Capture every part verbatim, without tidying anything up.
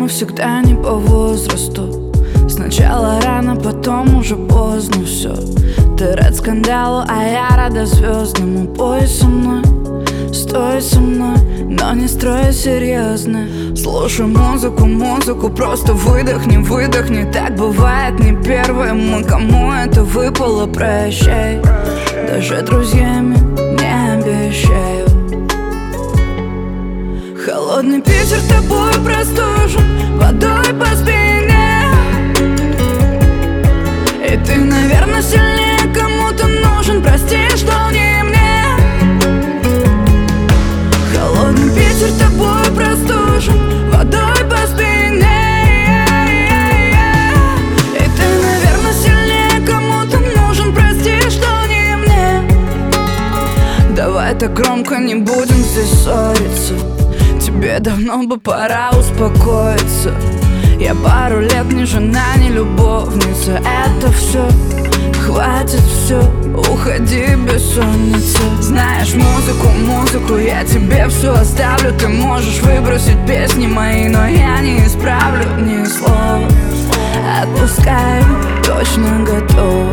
всегда не по возрасту. Сначала рано, потом уже поздно все. Ты рад скандалу, а я рада звездному. Пой со мной, стой со мной, но не строй серьезно. Слушай музыку, музыку, просто выдохни, выдохни. Так бывает не первым, кому это выпало, прощай. Даже друзьями не обещаю. Холодный Питер тобой простужен, водой по спине. И ты, наверное, сильнее кому-то нужен. Прости, что не мне. Холодный Питер тобой простужен, водой по спине. И ты, наверное, сильнее кому-то нужен. Прости, что не мне. Давай так громко не будем здесь ссориться. Тебе давно бы пора успокоиться. Я пару лет не жена, не любовница. Это все, хватит все, уходи, бессонница. Знаешь музыку, музыку, я тебе все оставлю. Ты можешь выбросить песни мои, но я не исправлю ни слова. Отпускаю, точно готова.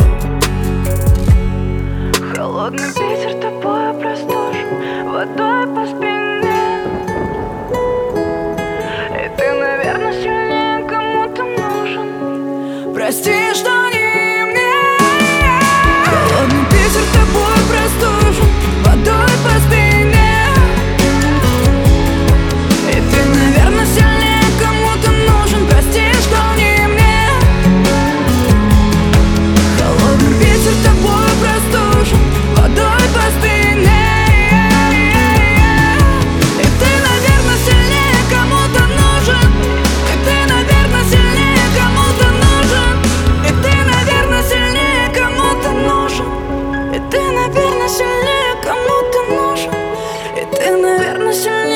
Холодный Питер тобой простужен, водой по спине. Прости, что не мне. Холодный Питер тобой простужен, водой по спине. И ты, наверное, сильнее кому-то нужен. Прости, что не мне. Холодный Питер тобой простужен, водой по спине. И ты, наверное, сильнее кому-то нужен. И ты, наверное, сильнее кому-то нужен. И ты, наверное, сильнее кому-то нужен. И ты, наверное, сильнее кому-то нужен. И ты, наверное, сильнее.